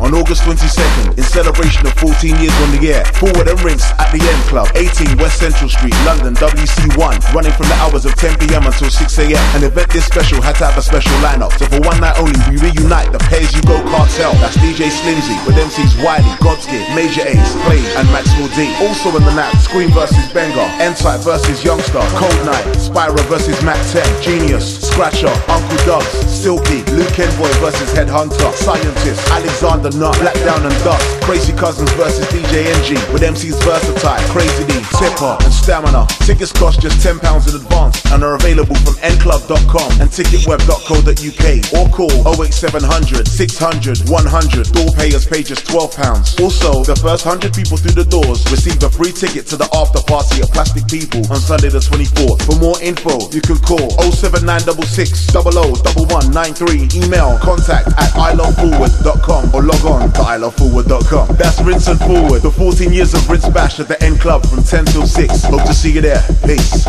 on August 22nd in celebration of 14 years on the air. Forward and Rinse at the End Club, 18 West Central Street, London, WC1. Running from the hours of 10 PM until 6 AM. An event this special had to have a special lineup. So for one night only, we reunite the pay-as-you-go cartel. That's DJ Slimzy with MCs Wiley, Godskid, Major Ace, Play, and Maxwell D. Also in the night, Scream vs Benga, N-Type vs Youngster, Cold Night, Spyro vs Mac 10, Genius, Scratcher, Uncle Dubs, Silky, Luke Envoy vs Headhunter, Scientist, Alexander Nut, Black Down and Dust, Crazy Cousins vs DJ NG with MCs Versatile, Crazy D, Tipper, and Stamina. Tickets cost just £10 in advance and are available from nclub.com and ticketweb.co.uk or call 08700 600 100. Door payers pay just £12. Also, the first 100 people through the doors receive a free ticket to the after party at Plastic People on Sunday the 24th. For more info, you can call 07966 001193. Email contact@iloveforward.com or log on to iloveforward.com. That's Rinse and Forward, the 14 years of Rinse Bash at the End Club from 10 till 6. Hope to see you there. Peace.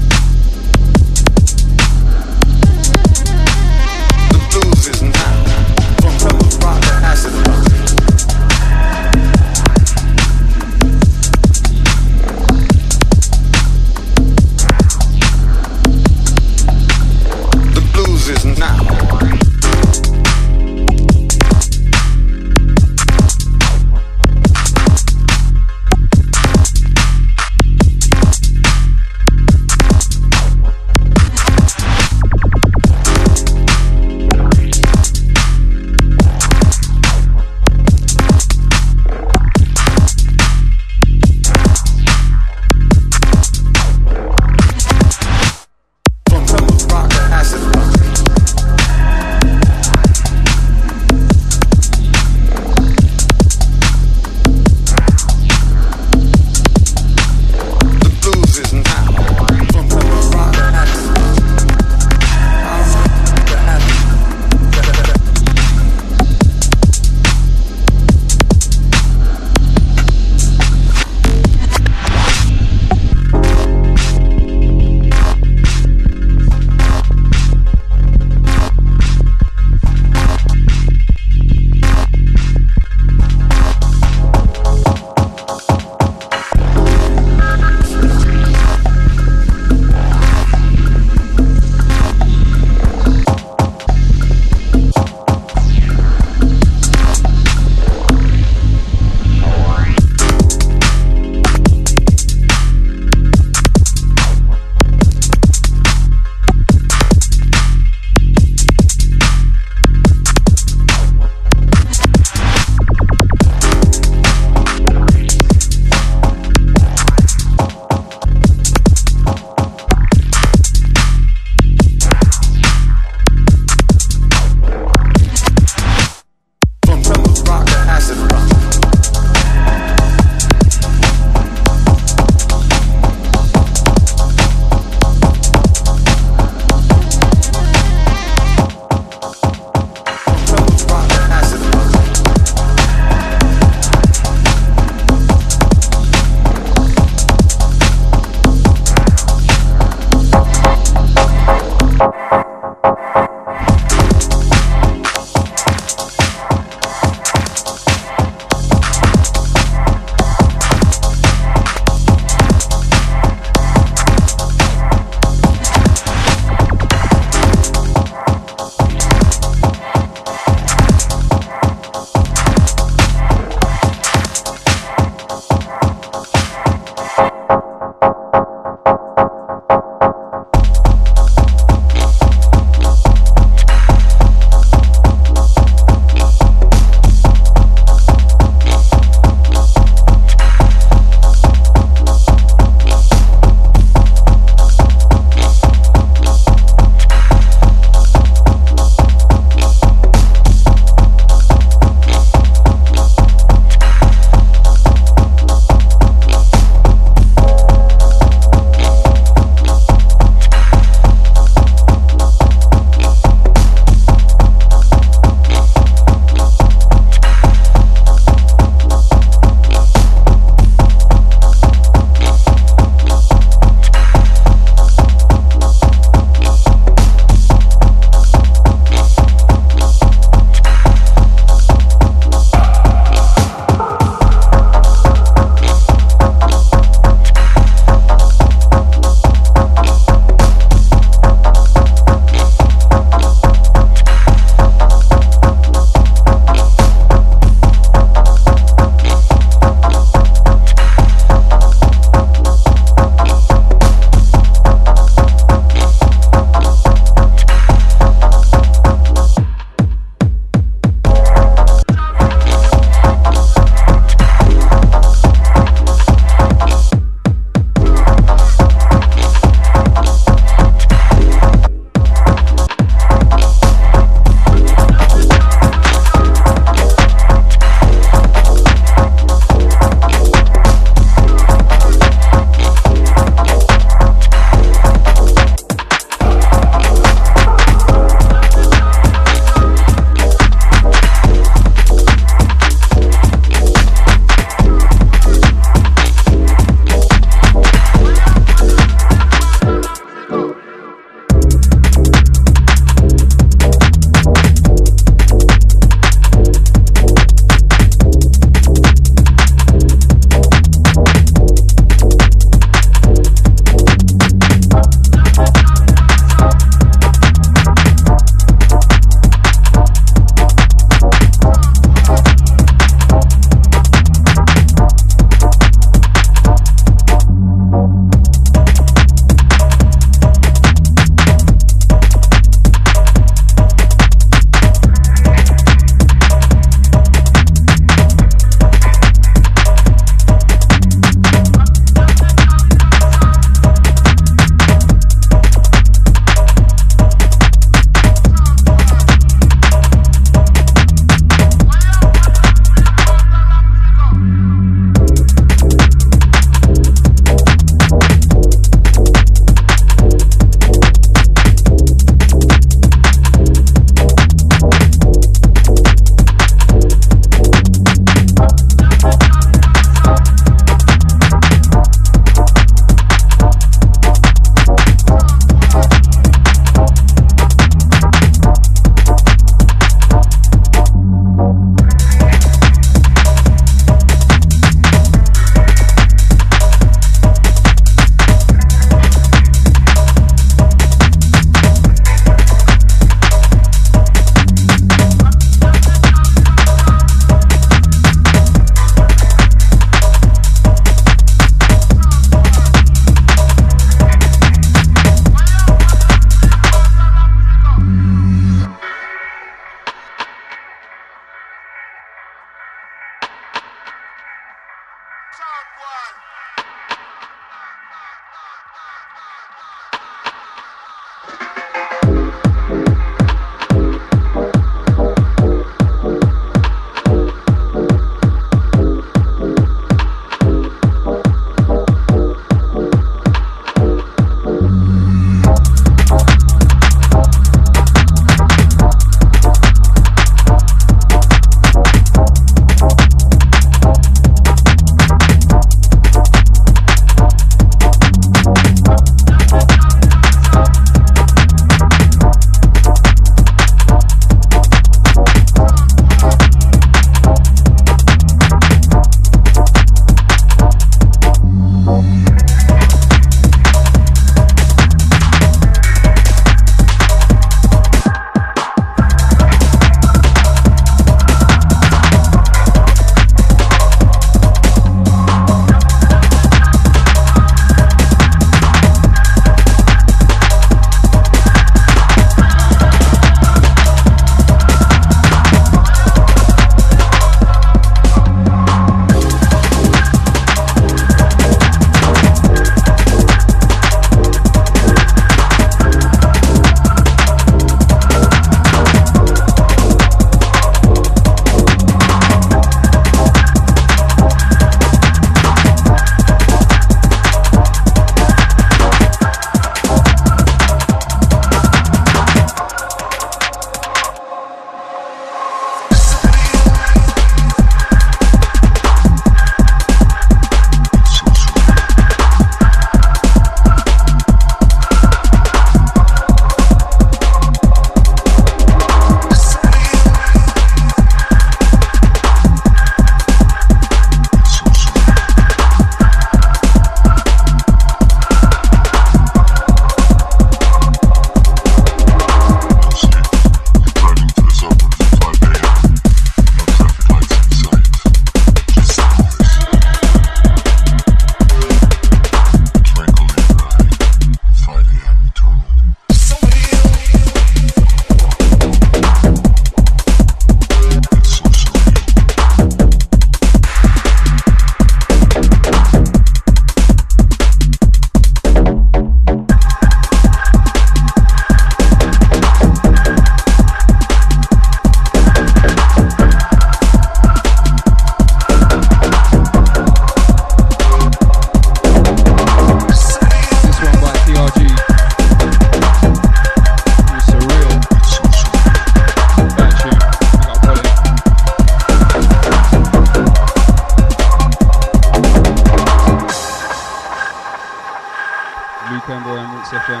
Luke Ember and Roots FM.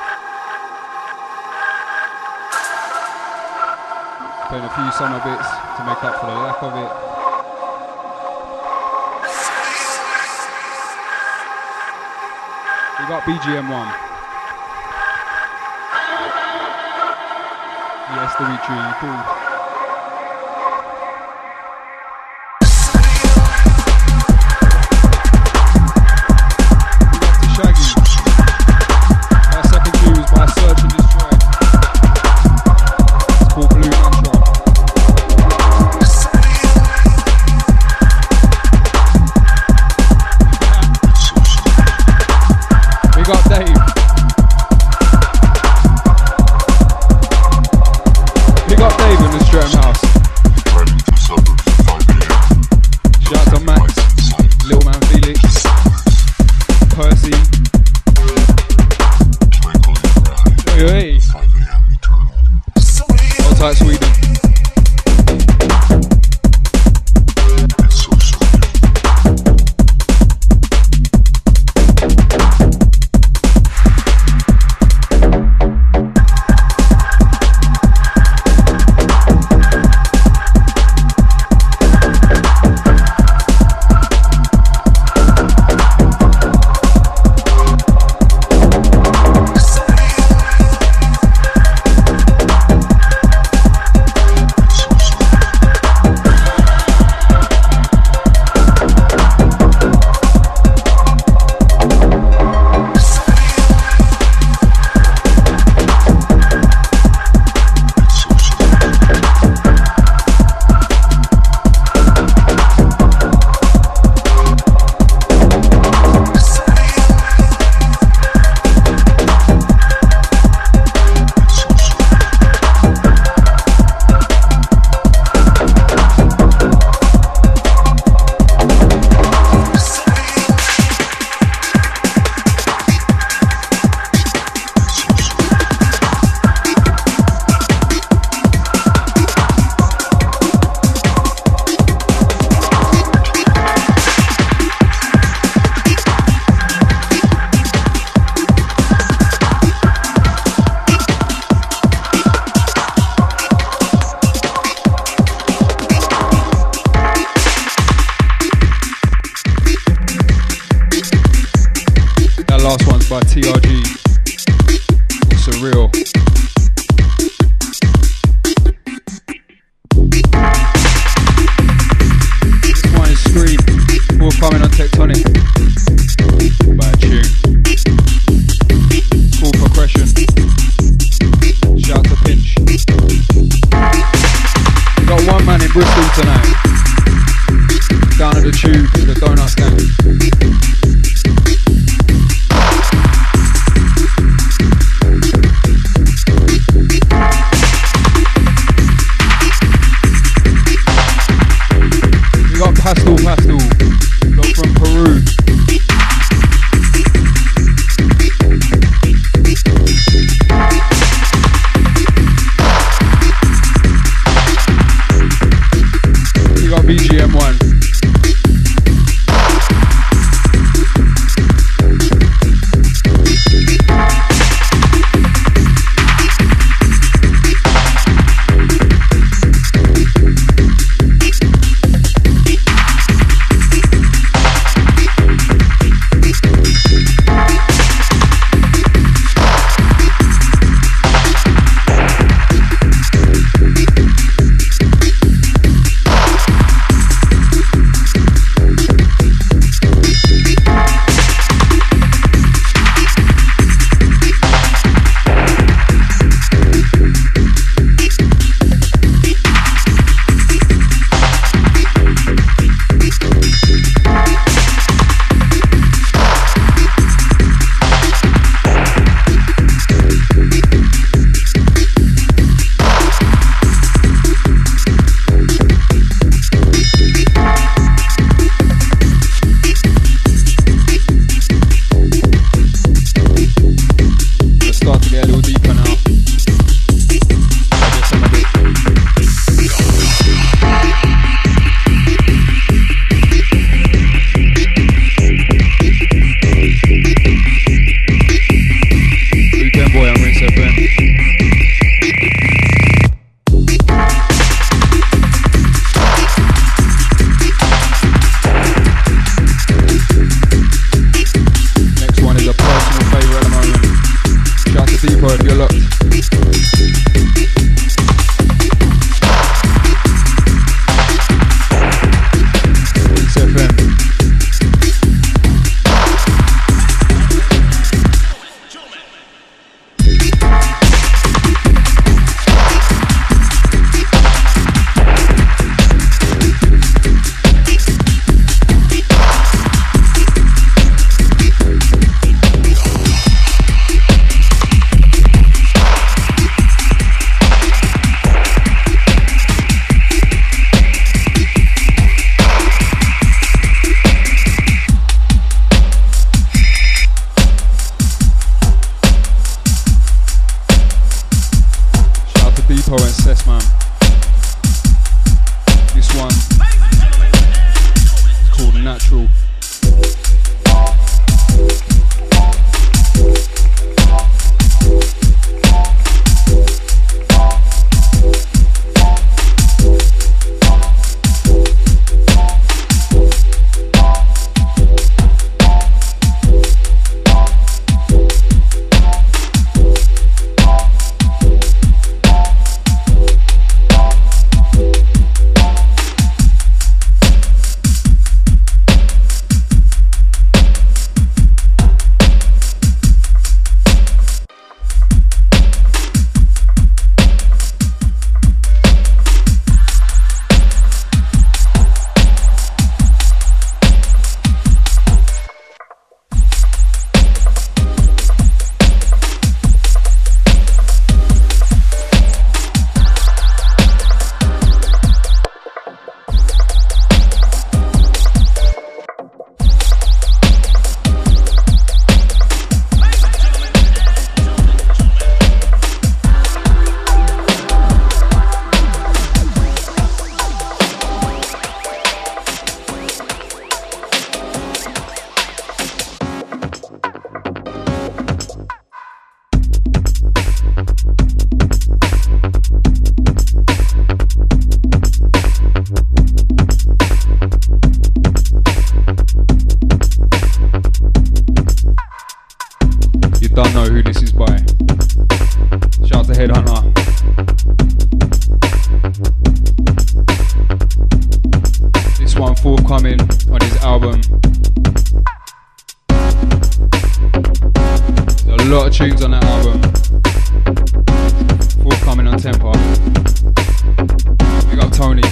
Playing a few summer bits to make up for the lack of it. We got BGM1. Yes, the retreat, cool. By TRG, Surreal. This one is Scream, forthcoming on Tectonic by a tune. Cool progression. Shout to Pinch. We got one man in Bristol tonight. Down at the Tube, the donut stand. Pastel, got from Peru. Torrance Sessman. This one is called Natural. Don't know who this is by. Shout out to Headhunter. This one forthcoming on his album. There's a lot of tunes on that album. Forthcoming on Tempo. Big up Tony.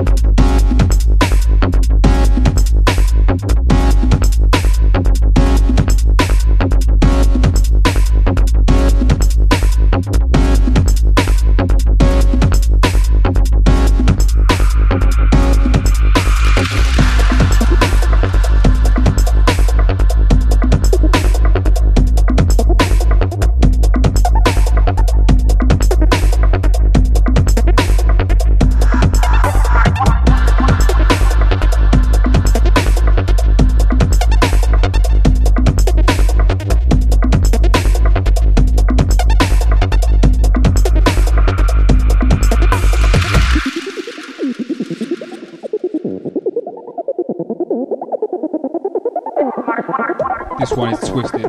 This one is Twisted.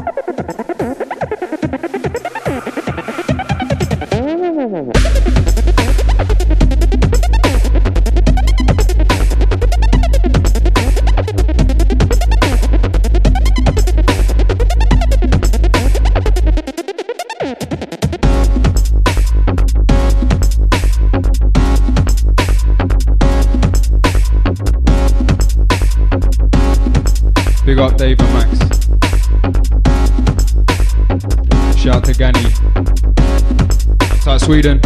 Big up Dave and Max. Shout out to Gani. Outside Sweden.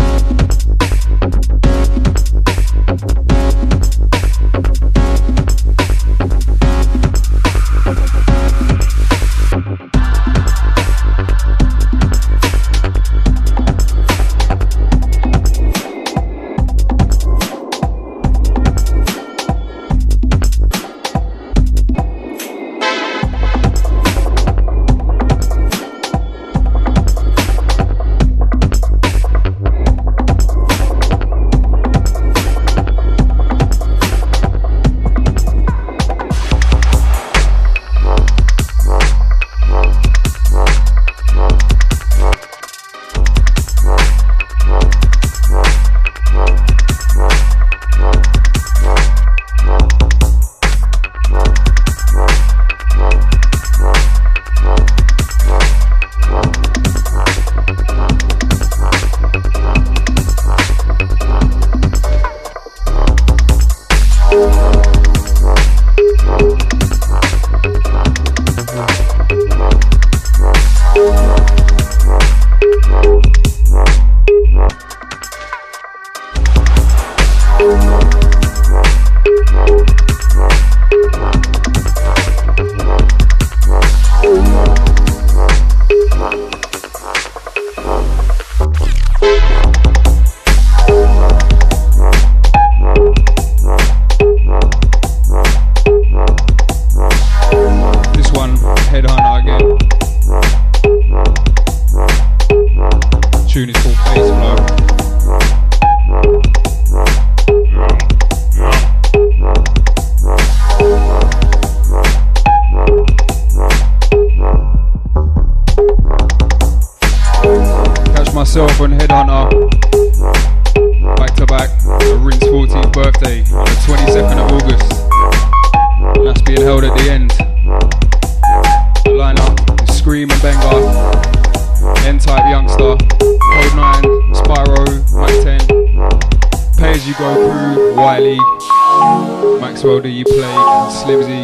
myself and Headhunter, back to back, a Rin's 14th birthday on the 22nd of August, and that's being held at the end. The lineup is Scream and Benga, N-Type Youngster, Code 9, Spyro, Mac 10, Pay As You Go Crew, Wiley, Maxwell Do You Play, Slimzy.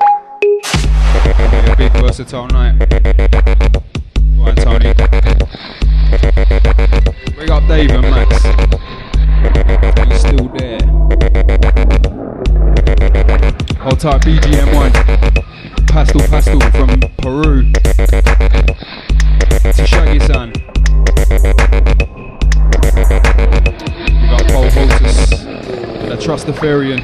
A big versatile night. Right, Tony. Bring up Dave and Max. He's still there. Hold tight, BGM1. Pastel from Peru. To Shaggy-san. We got Paul Voltus, the Trustafarian.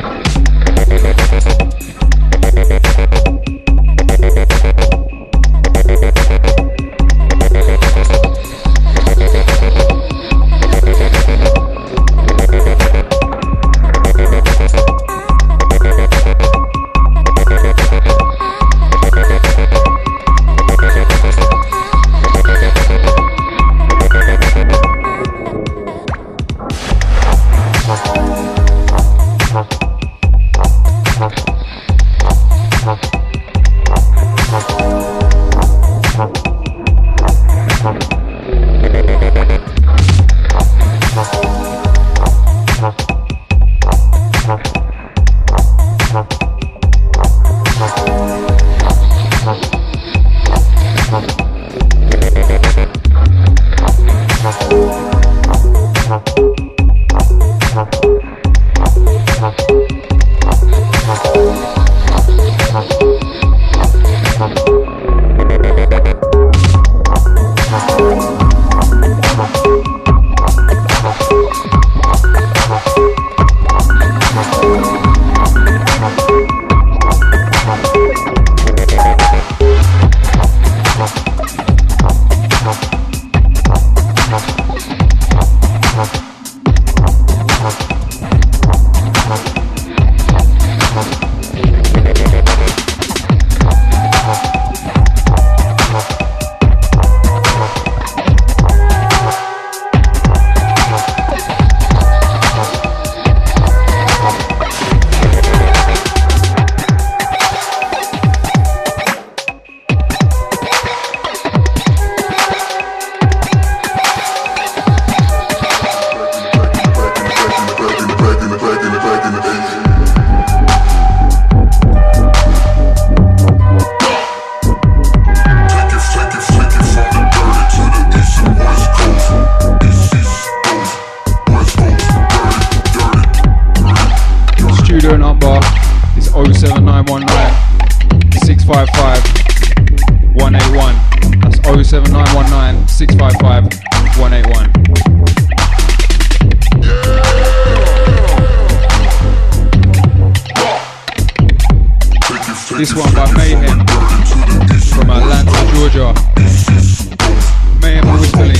This one by Mayhem from Atlanta, Georgia. Mayhem always Philly.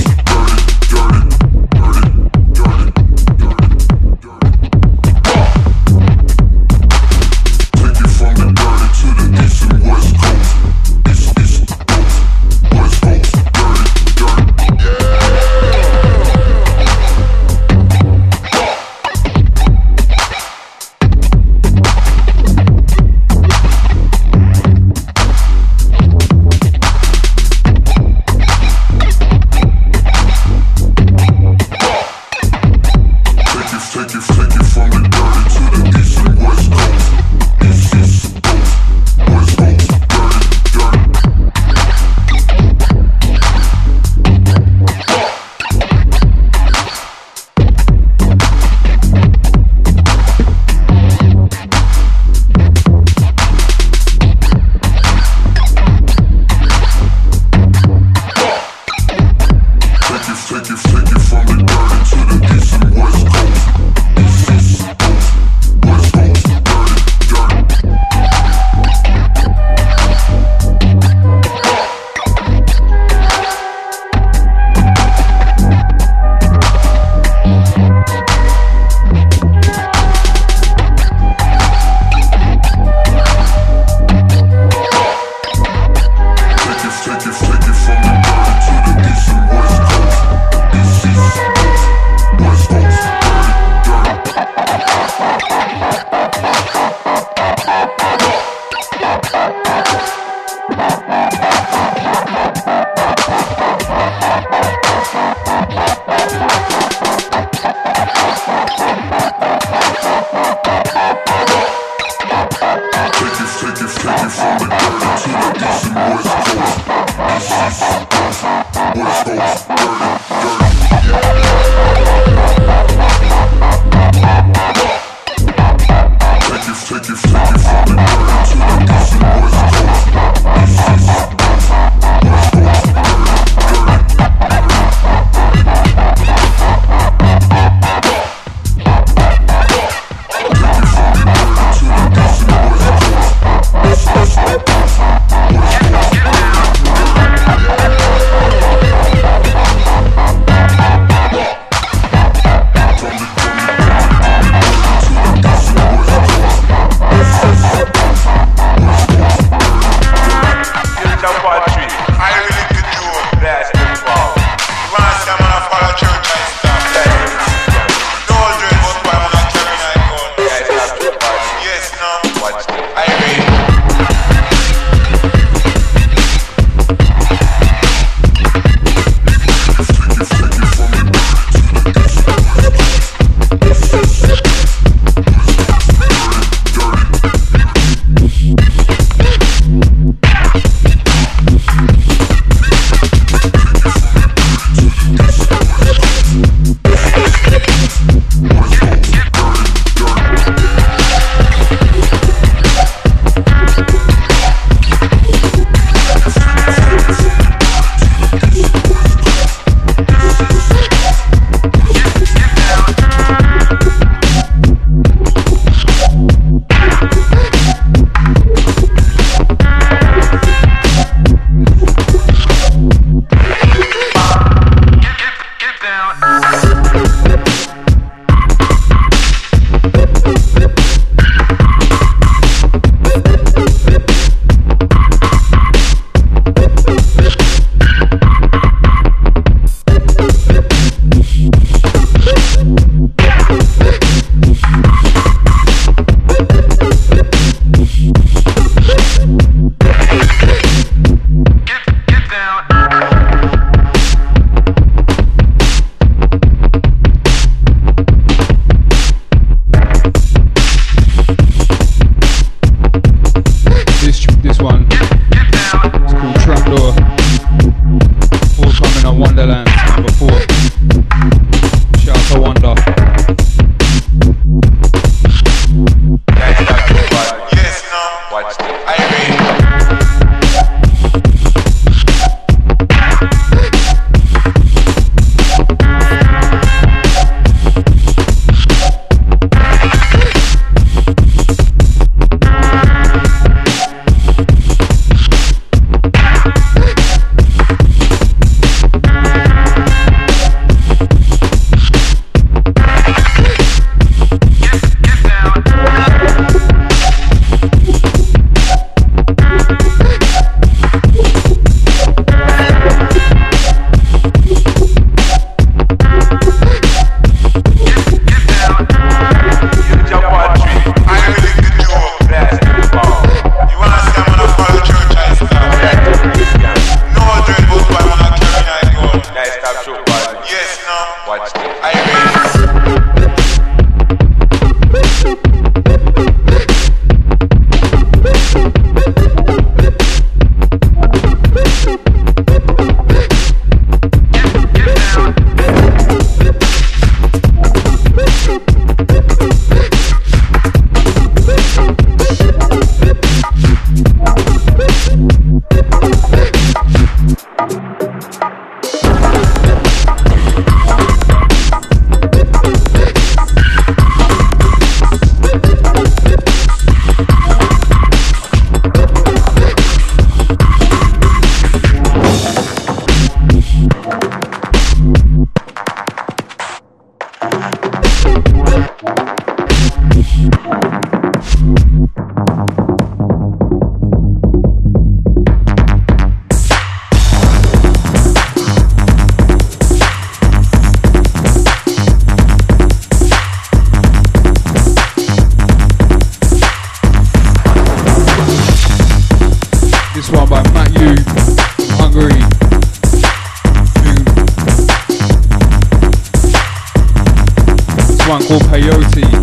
one called Peyote.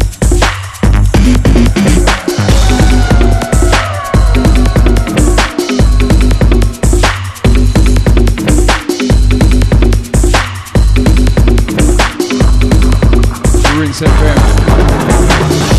Rinse FM.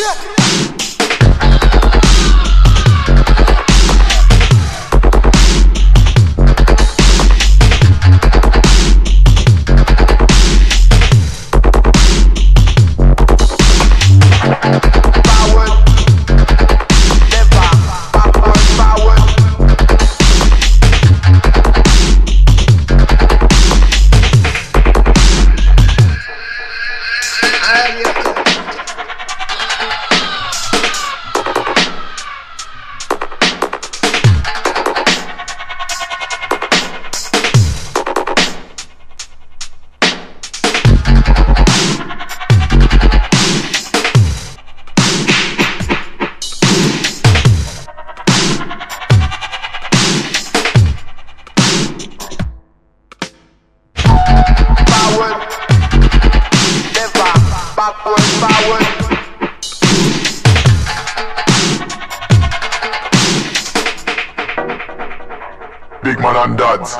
Big man and dads.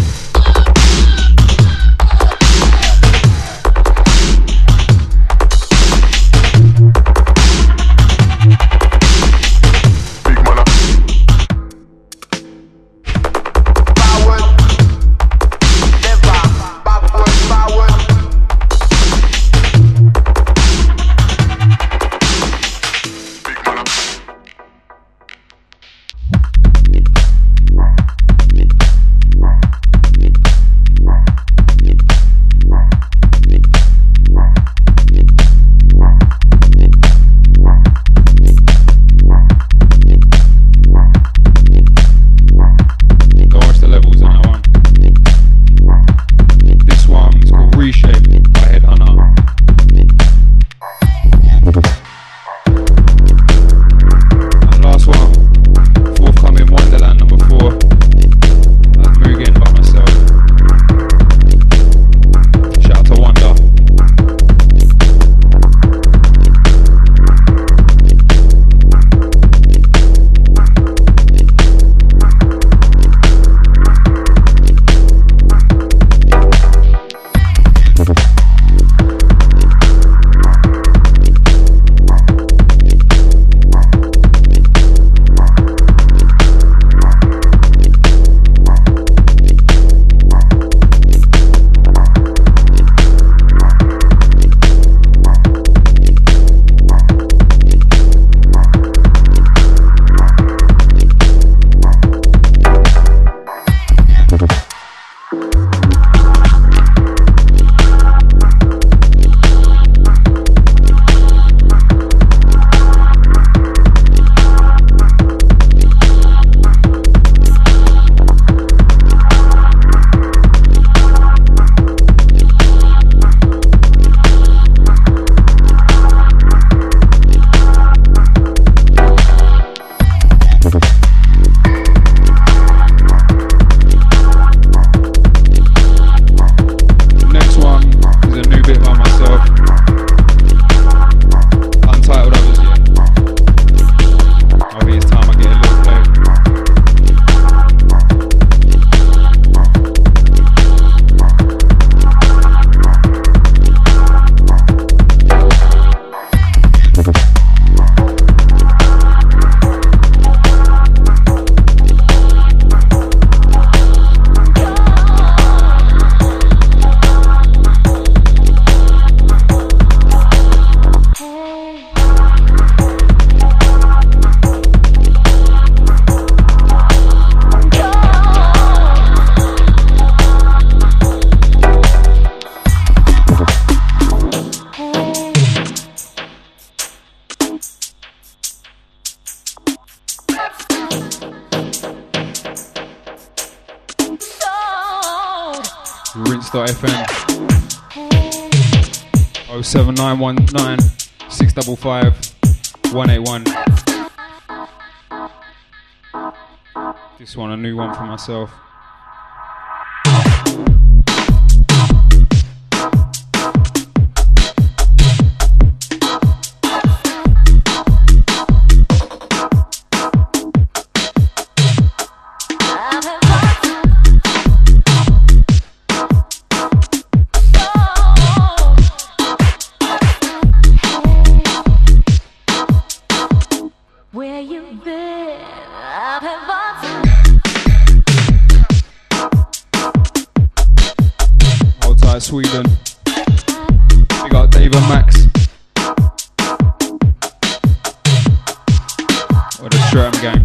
Rinse.fm 07919 655 181. This one, a new one for myself. Where you been? I've had Hold tight, Sweden. We got Dave and Max. Or the Stratton gang.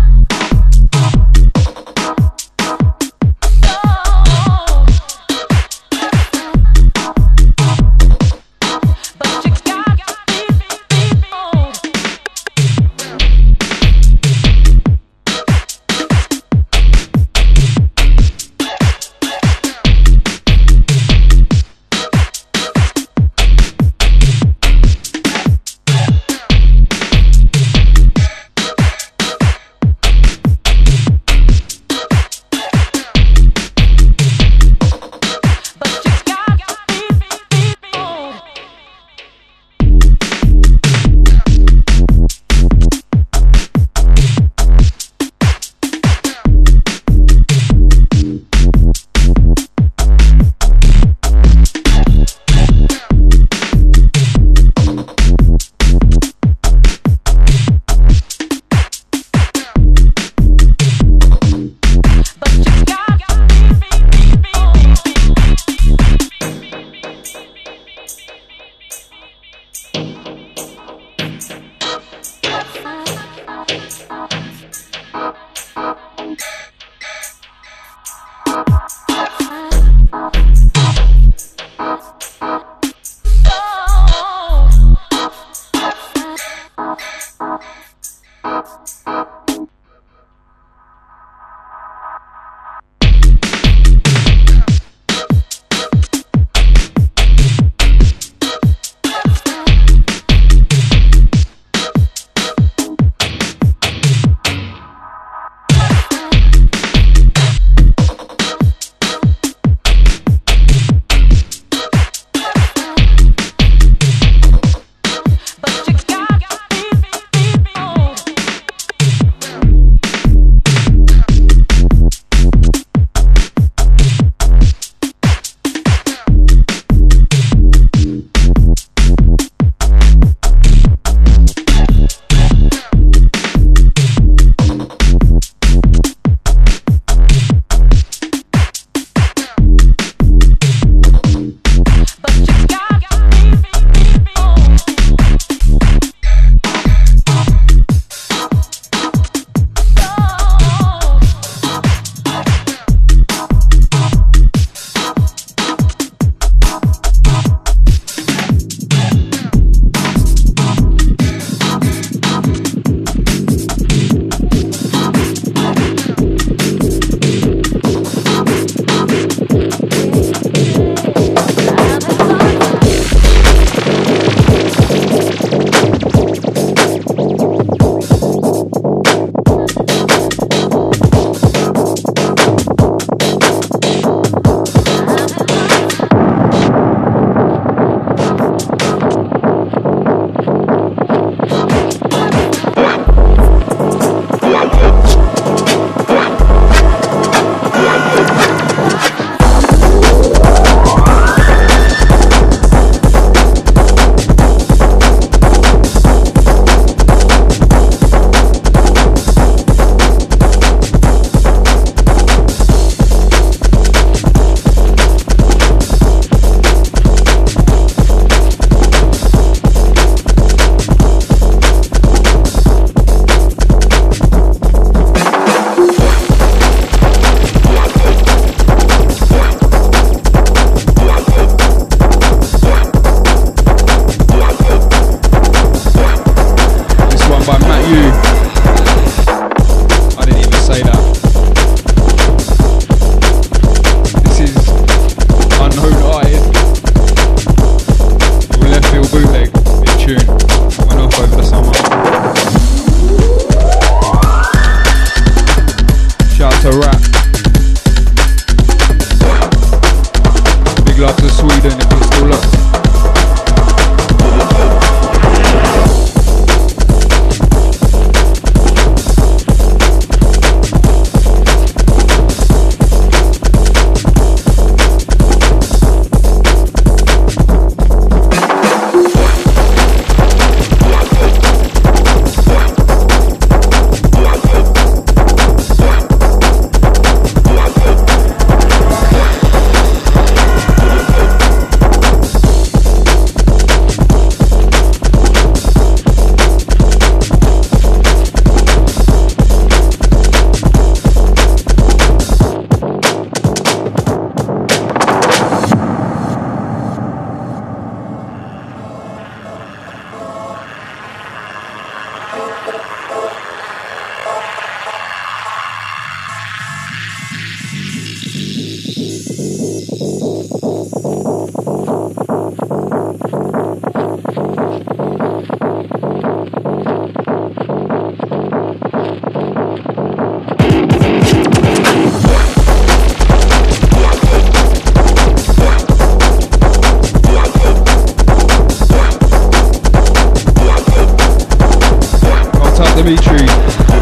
Dimitri.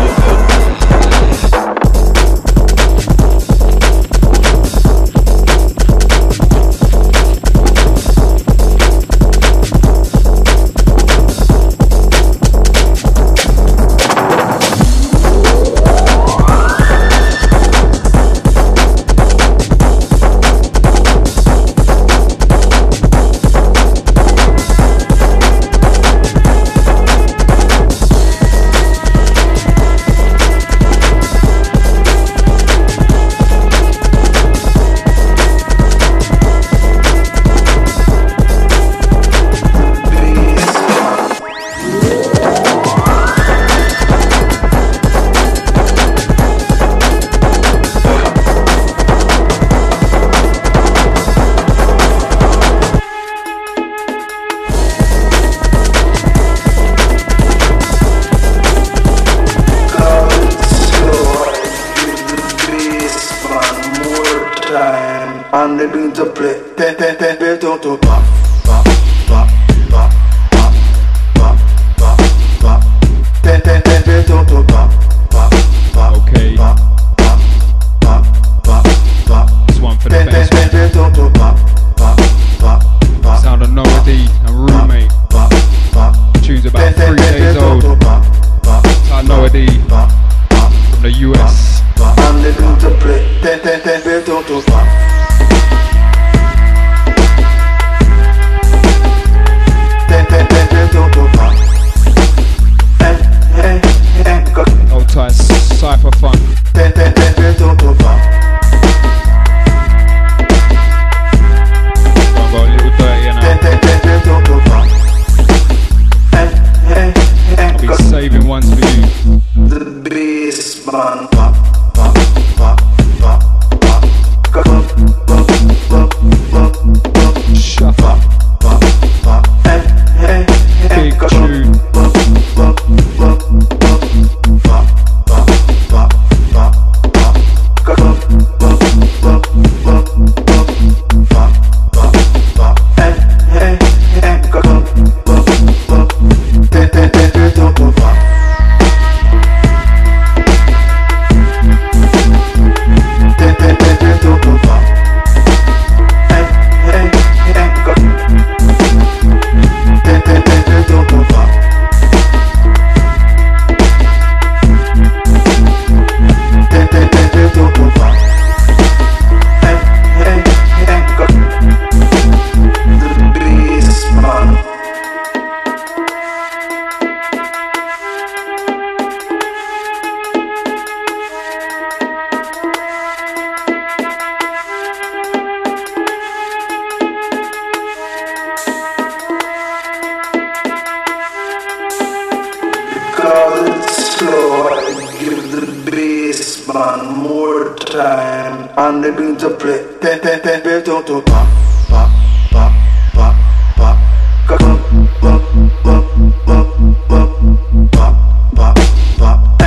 And they begin to play, don't to pop, pop, pop, pop, pop, pop, pop, pop, don't to pop, pop, pop, okay. Pop, pop, pop, pop, pop. This one for the best one. Don't to pop, pop, pop, pop. Sound of Noah D and Roommate. Pop, pop. Tune's about 3 days old. Sound Noah D from the US. And they begin to play, don't to pop. Old tight cypher fun. Got a little dirty now. I'll be saving ones for you. The bass man pop, pop, pop, pop, pop, Shuffle. pop, pop, Big tune. And they begin to play, don't to pop, pop, pop, pop, pop, pop, pop, pop, pop, pop, pop, pop,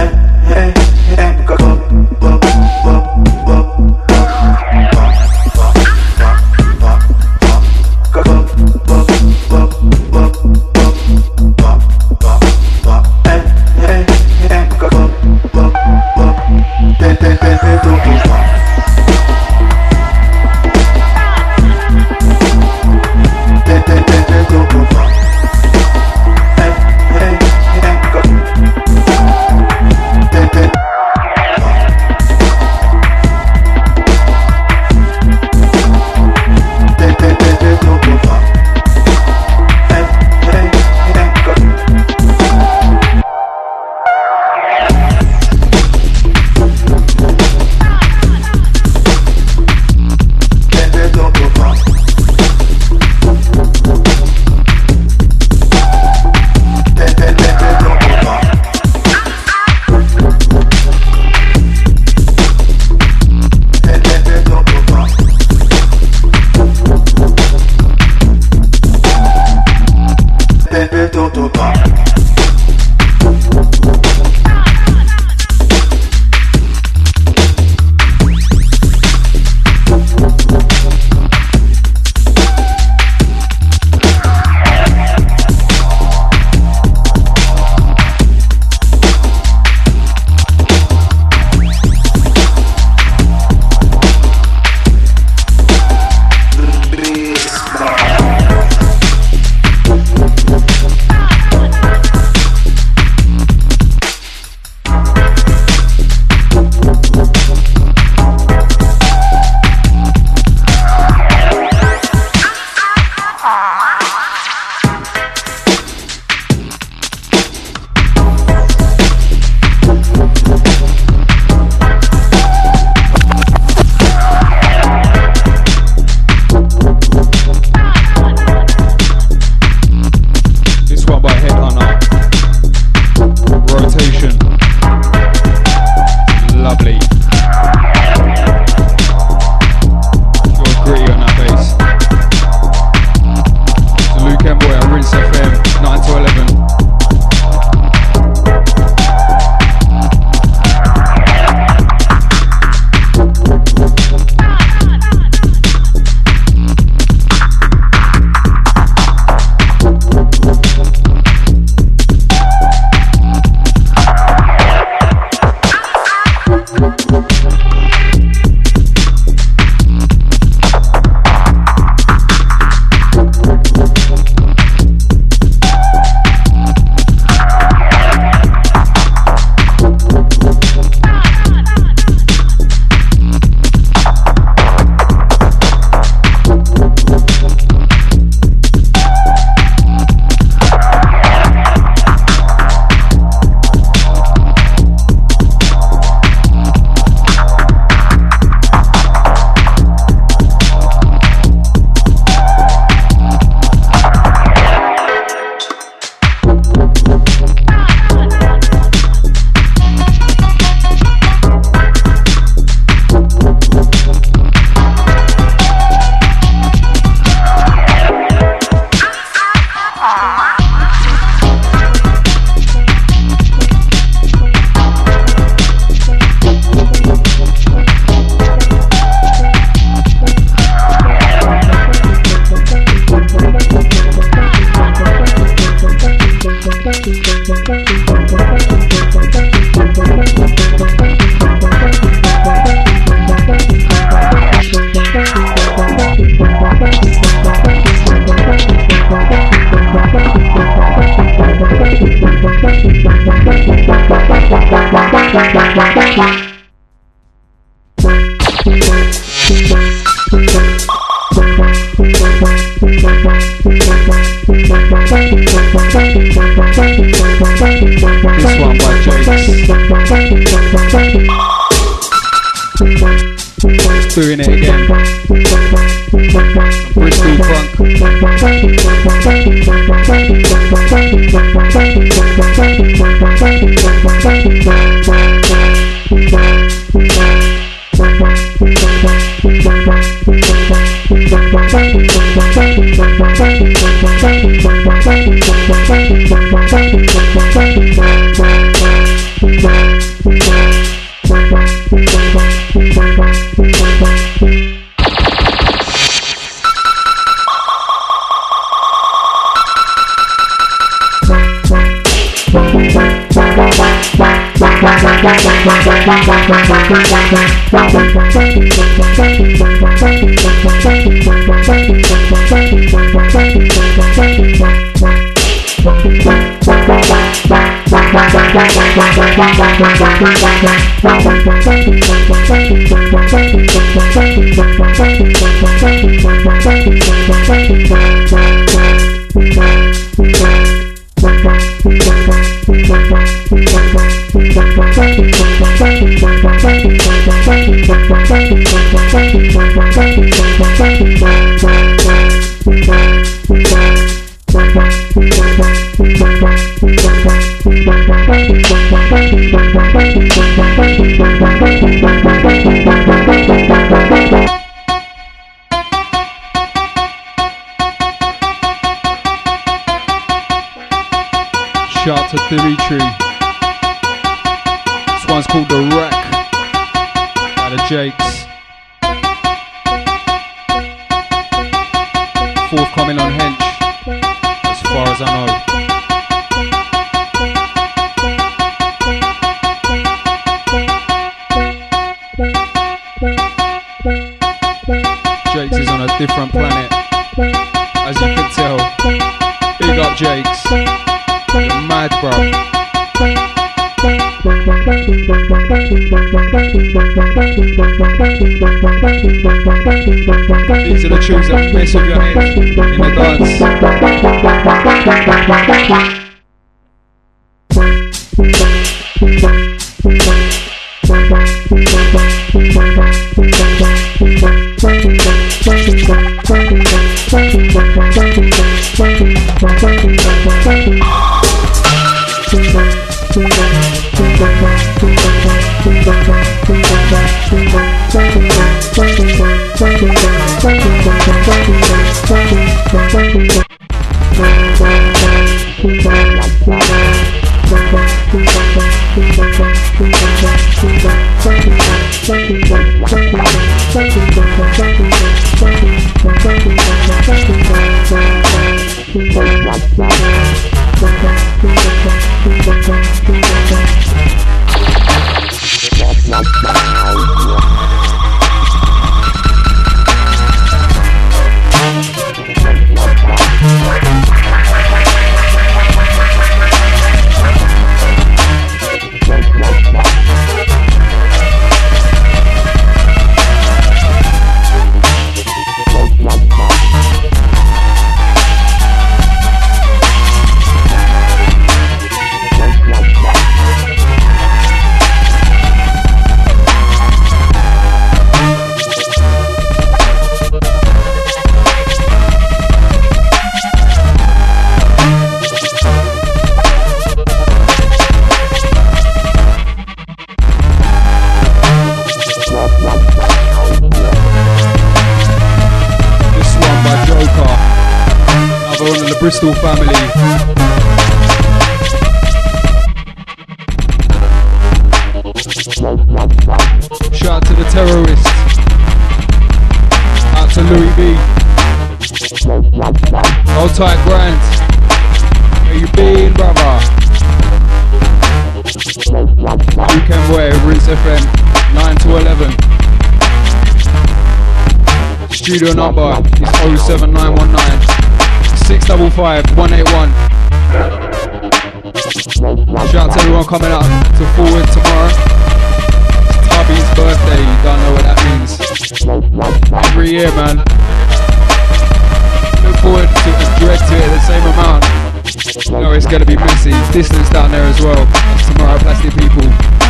This one by Jakes. Doing it again. Bristol Crunk. Shout to Theory Tree. This one's called The Wreck by the Jakes. Forthcoming on Hench, as far as I know. Jakes is on a different planet, as you can tell. Big up Jakes. You're mad, bro. These are the tunes that mess with your head in the dance. Bristol family. Shout out to the terrorists. Out to Louis B. Hold tight, Grant. Where you been, brother? Weekend Boy, Rinse FM, 9 to 11. Studio number is 07919 655 181. Shout out to everyone coming out to Forward tomorrow. It's Tubby's birthday, you don't know what that means. Every year, man. Look forward to and direct to it the same amount. No, it's gonna be messy. Distance down there as well. That's tomorrow, plastic people.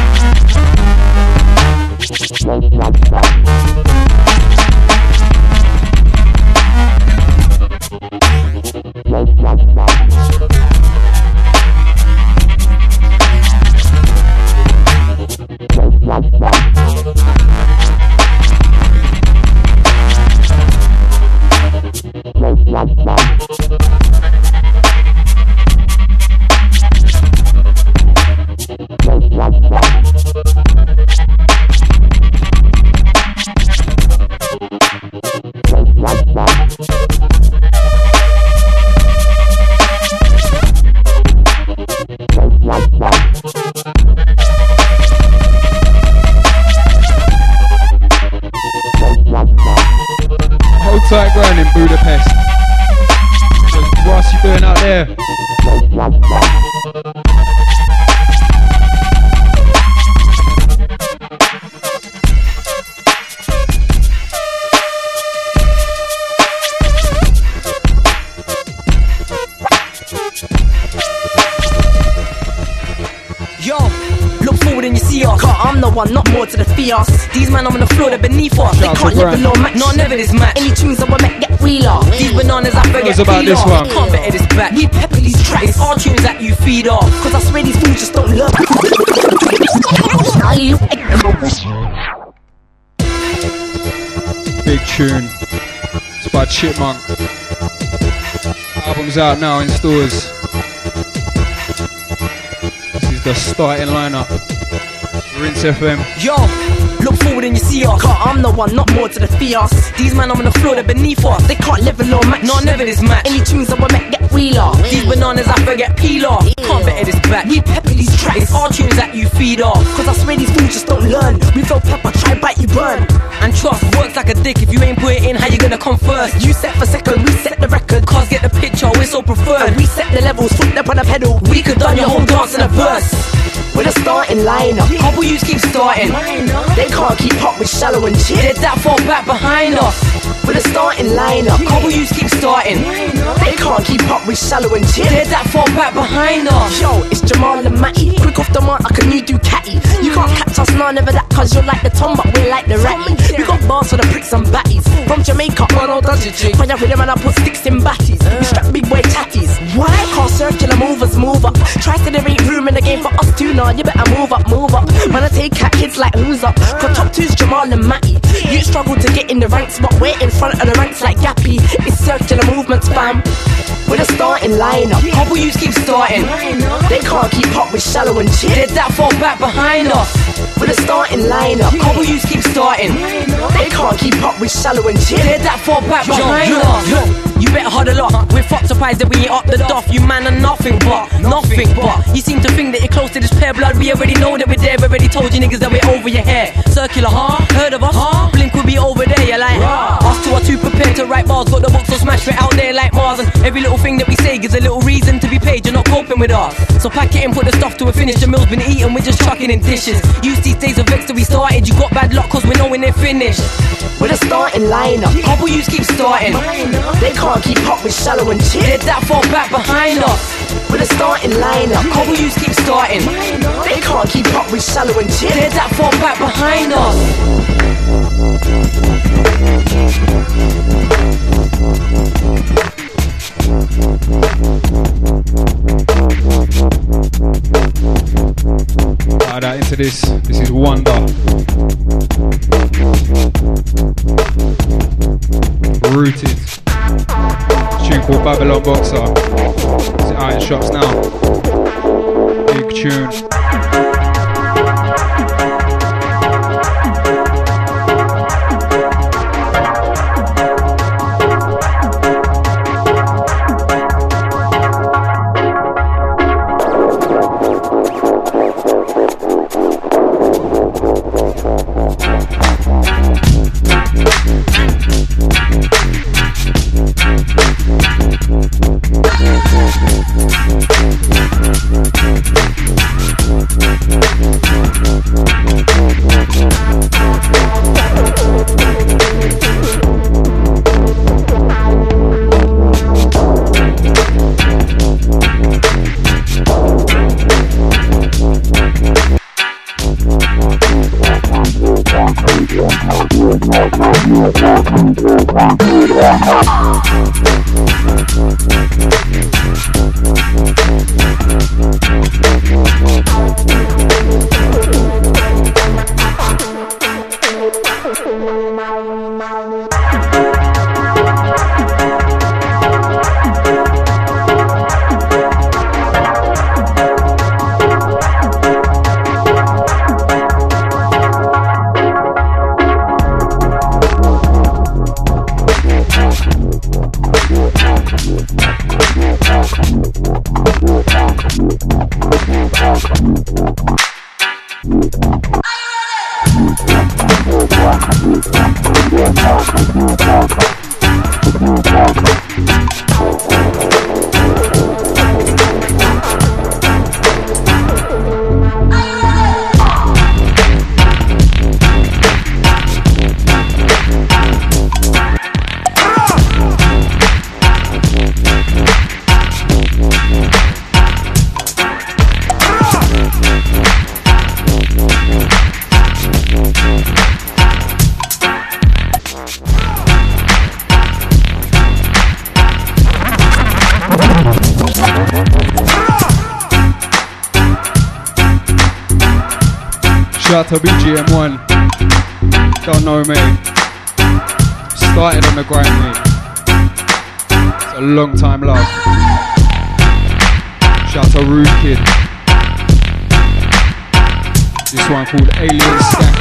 Tight ground in Budapest. What else you doing out there? Yo, look forward and you see us. Cause I'm the one, not more to the Fias. These man on the floor, they're beneath us. They can't live below match. No, never this match. Any tunes that we make get realer. These bananas I forget about this one. Can't better this back. We pepper these tracks. It's our tunes that you feed off. Cause I swear these fools just don't learn. Big tune. It's by Chipmunk. Album's out now in stores. This is the starting lineup. Rinse FM. Yo, look forward and you see us. Cause I'm the one, not more to the Fias. These man on the floor, they're beneath us. They can't live below match. No, never this match. Any tunes that we make get realer. These bananas I forget peel off. Can't better this back. We pepper these tracks. It's our tunes that you feed off. Cause I swear these fools just don't learn. We throw pepper, try bite you burn. And trust works like a dick. If you ain't put it in, how you gonna come first? You set for second, we set the record. Cause get the picture, we're so preferred. And we set the levels, foot up on the pedal. We could done your whole dance in a verse. With a starting lineup. Couple youths keep starting. They can't keep up with shallow and chip. They're that far back behind us. With a starting lineup. Couple youths keep starting. They can't keep up with shallow and chip. They're that far back behind us. Yo, it's Jamal and Matty. Quick off the mark like a new Ducati. You can't catch us, nah, never that. Cause you're like the Tom, but we're like the Ratty. We got bars for the pricks and batties. From Jamaica, man, all does it jig. When I rhythm and I put sticks in batties. We strap big boy tatties. Why? Cause circular movers move up. Try to there ain't room in the game for us too, nah. You better move up, move up. Man, I take cat kids like who's up. Cause top two's Jamal and Matty. You struggle to get in the ranks, but we're in front of the ranks like Gappy. It's circular movements, fam. With a starting lineup. Couple youths keep starting. They can't keep up with shallow and chip. They're that far back behind us. With a starting lineup. Couple youths keep starting. They can't keep up with shallow and chip. They're that far back behind us. You better huddle up. We're fucked surprised that we ain't up the duff. You man are nothing but. You seem to think that you're close to this pair blood. We already know that we're there. We already told you niggas that we're over your head. Circular, huh? Heard of us? Blink will be over there. You're like, us two are too prepared to write bars. Got the book so smash it out there like Mars. And every little thing that we say gives a little reason to be paid. You're not coping with us. So pack it in, put the stuff to a finish. The meal's been eaten, we're just chucking in dishes. Use these days of vex that we started. You got bad luck cause we know when they're finished. With a starting lineup. Couple youths keep starting. They can't keep up with shallow and chip. They're that far back behind us. With a starting lineup. Couple youths keep starting. They can't keep up with shallow and chip. They're that far back behind us. That into this is Wonder. Rooted. Tune called Babylon Boxer. It's out in shops now. Big tune. Shout to BGM1. Don't know me. Started on the grind, mate. It's a long time love. Shout to Rude Kid. This one called Alien Stack.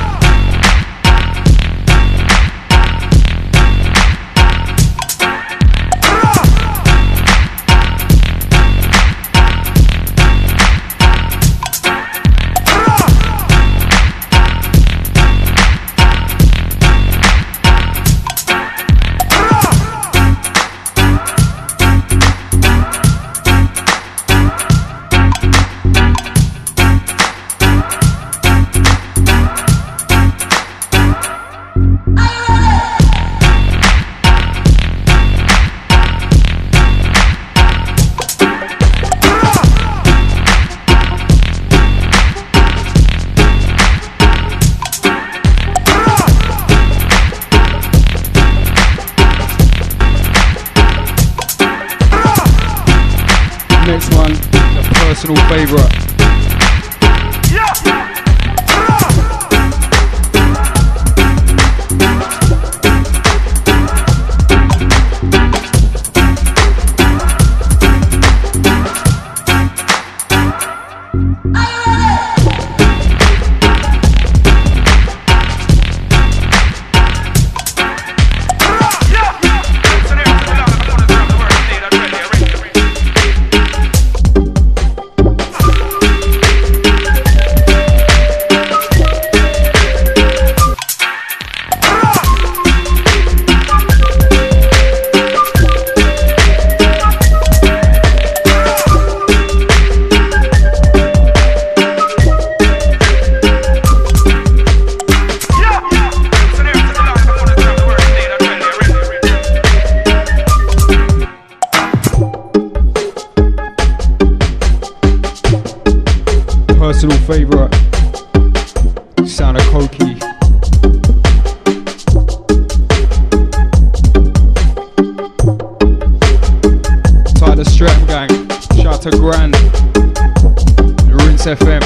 Next one, a personal favourite. Personal favourite, sound of Koki. Tied the Streatham gang, shout to Grand, Rinse FM.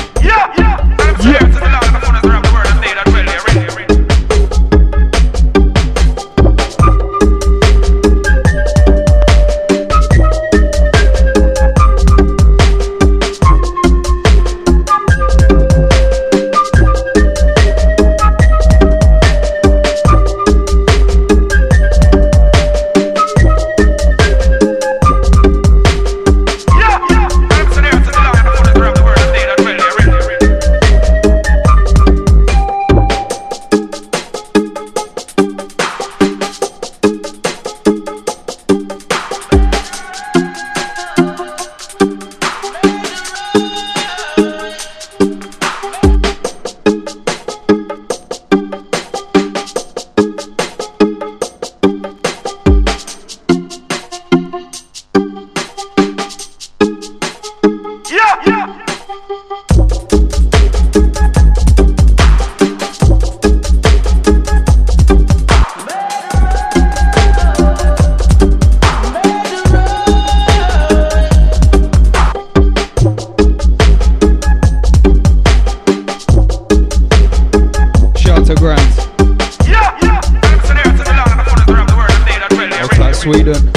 Sweden.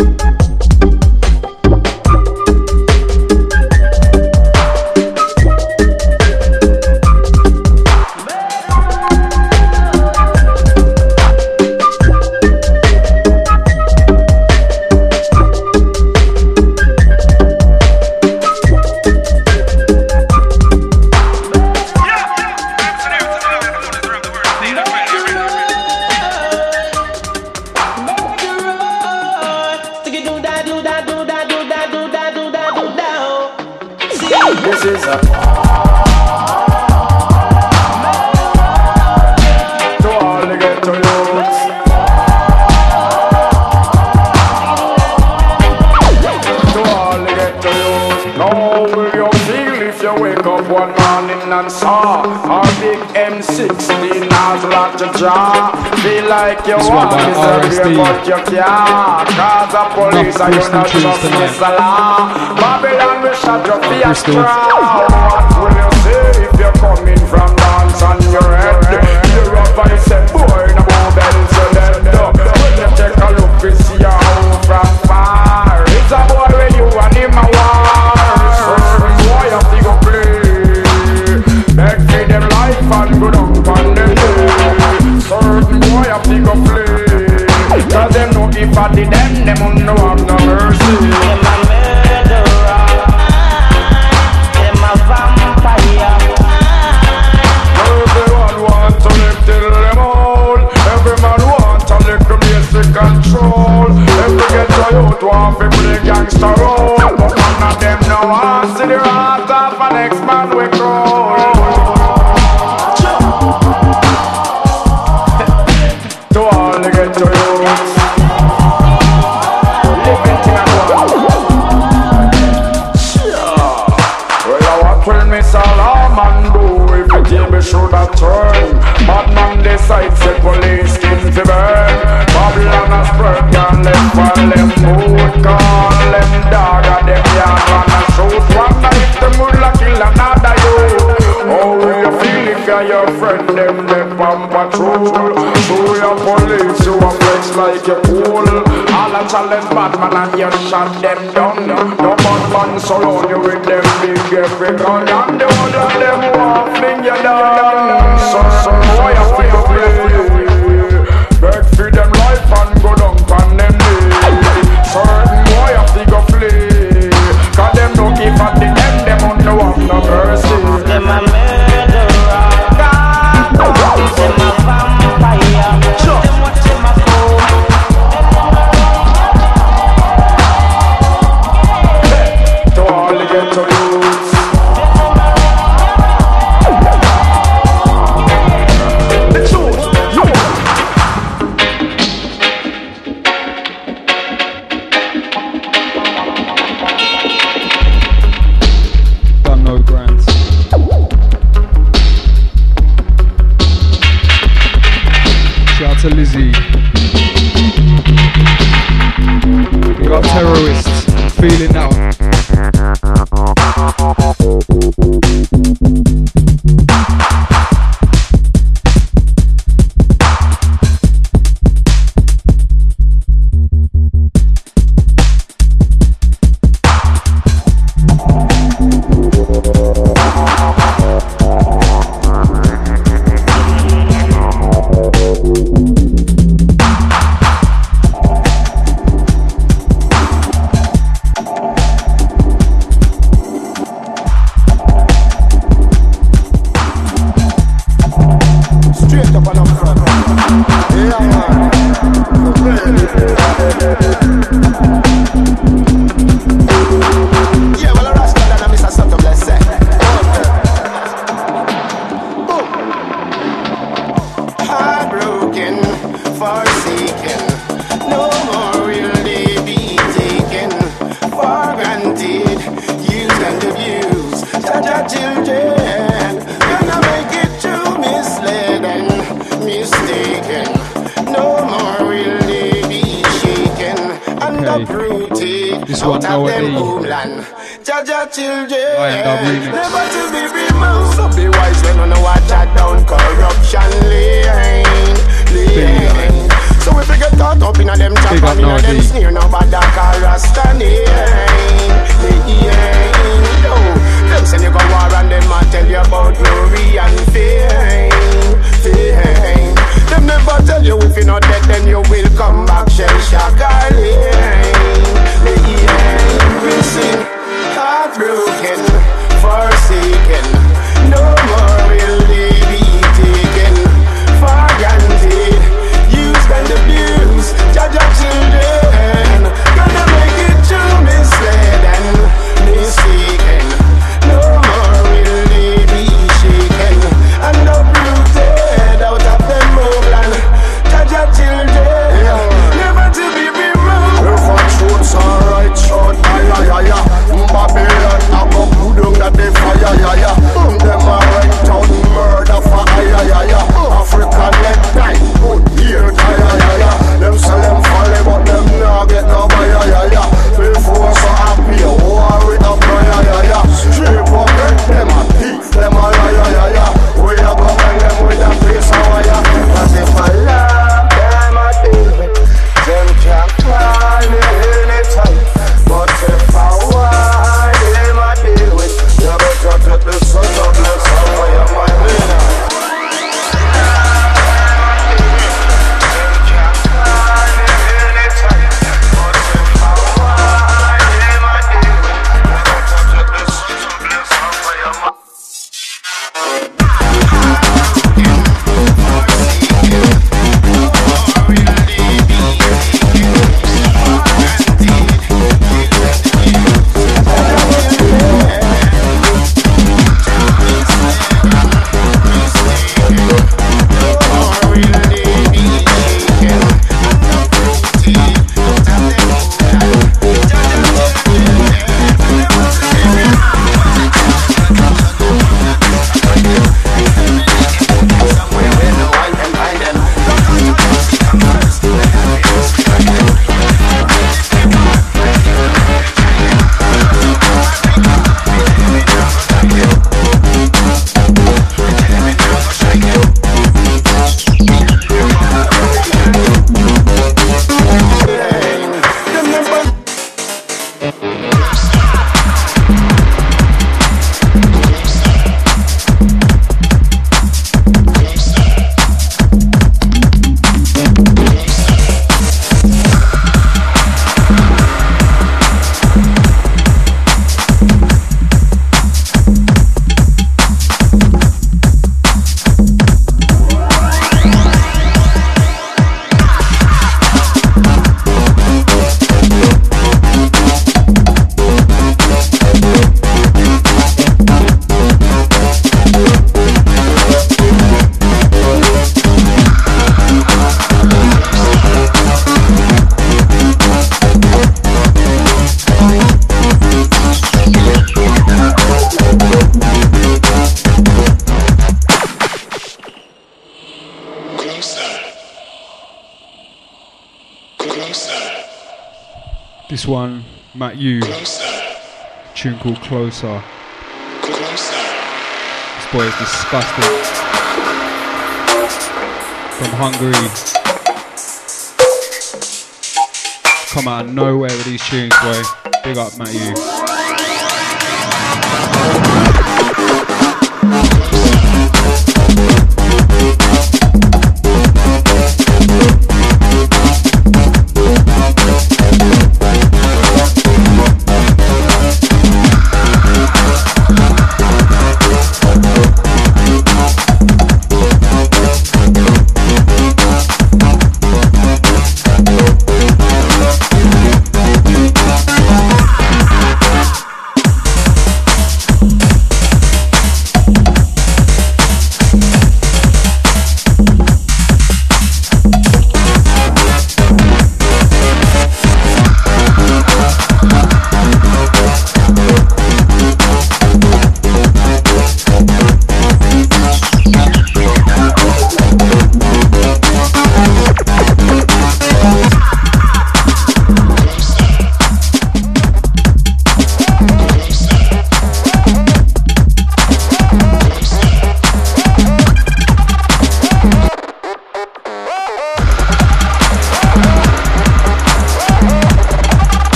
This one by RSD. Bristol tunes tonight. Bristol. What will you say if you're coming from dance on your head? You're up and you say, boy, no more bells, you're dead. When you take a look, we see you home from far. It's a boy when you and him a war. Certain boy have to go play. Beg for them life and go down on them day. Certain boy have to go play. Cause them know if I did them won't know have no mercy. Them a murderer, them a vampire. Everyone want to live till them old. Every man want a little basic control. Every ghetto youth want to play gangster role. But none of them know how to see the heart of an ex-man we crawl. To all the ghetto youths, living thing at well, what will Miss Alaman do if the table should have turned? Bad man decides the police skin to burn. Babylon has spread and left for them boot. Call them dog and them yard and a shoot. Wonder if the mullah kill another youth. How will you feel if you're your friend them on patrol? So your police you a flex like a fool. All a challenge Batman and you shot them down. No man surround you with them big every gun. And the one of them want fling you down. So boy have to go play. Beg for them life and go down on them day. Certain boy have to go play. Cause them no give a them on no have no mercy. Them a murderer, them a vampire. Them watch them a fool. To all the ghetto youths, the truth, Done no grants. Shout out to Lizzie. We got terrorists. Feeling now. This one nowadays. Jaja children, remix. never to be removed. So be wise when you watch that down corruption lane. So if you get caught up in a them trap and in a beat. Sneer nobody call Rasta name. Them say you go war and them a tell you about glory and fame. Them never tell you if you're not dead then you will come back. Shell shock we sing heartbroken, forsaken. No more will they be taken for granted. Used and abused, judge our children. Gonna make it too misled and mistaken. No more will they be shaken and uprooted out of them homeland. Judge our children, never to be removed. If our truths are right, short, Babylon, I go put down that they fire, them are right down murder for African necktie, put here, them sell them folly, but them now get no buyer, before so happy, war with a prayer, straight pocket, them a thief, them a liar, we a go bang them with a face of wire, as if I love them a deal with, them can't climb anytime, but if I want them a deal with, you better take the sun of bless over your mind, This one, Matt Yu, tune called Closer. This boy is disgusting. From Hungary. Come out of nowhere with these tunes, boy. Big up, Matt Yu.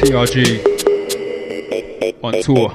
PRG on tour.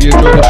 you enjoyed the